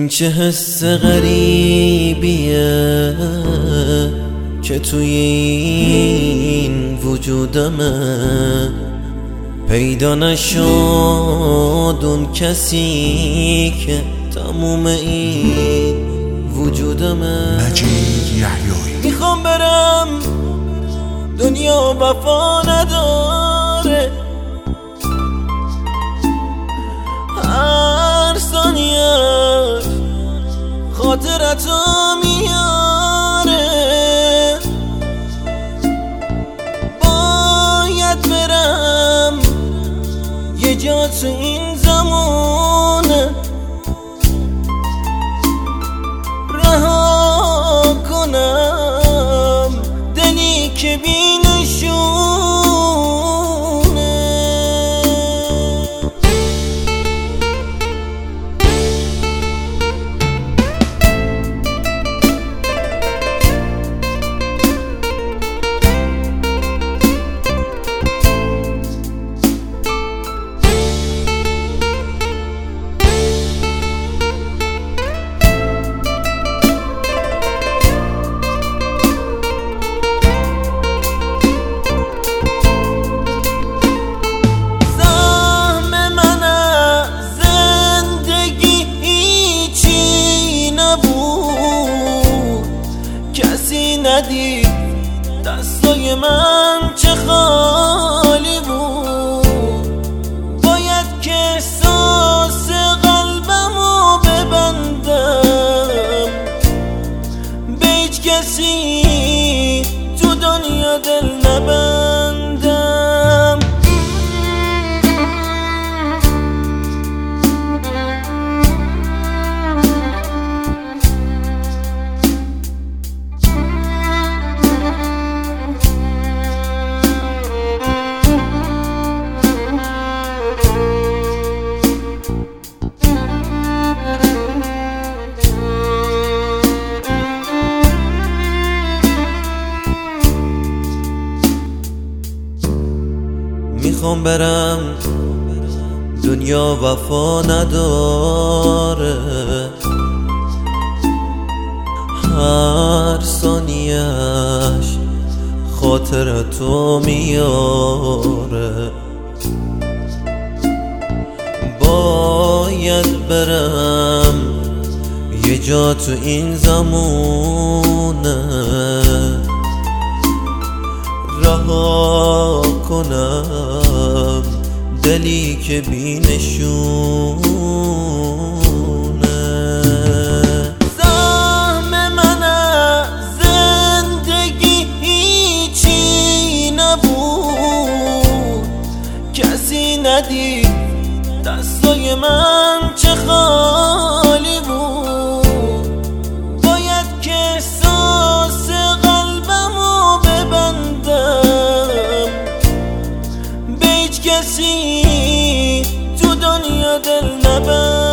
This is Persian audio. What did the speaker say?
این چه حس غریبیه که توی این وجودمه، پیدا نشد اون کسی که تموم این وجودمه. مجید یحیایی. میخوام برم دنیا وفا نداره، هر ثانیه‌اش خاطرتو میاره. باید برم یه جا تو این زمانه، رها کنم دلی که بینشونه. ندید دستای من چه خالی بود، باید که احساس قلبمو ببندم، به هیچ کسی تو دنیا دل نبندم. میخوام برم دنیا وفا نداره، هر ثانیه‌اش خاطرتو میاره. باید برم یه جا تو این زمونه، رها کنم دلی که بینشونه. سهم من از زندگی هیچی نبود، کسی ندید دستای من چه خالی بود، باید که احساس قلبمو ببندم، به هیچ کسی تو دنیا دل نبندم.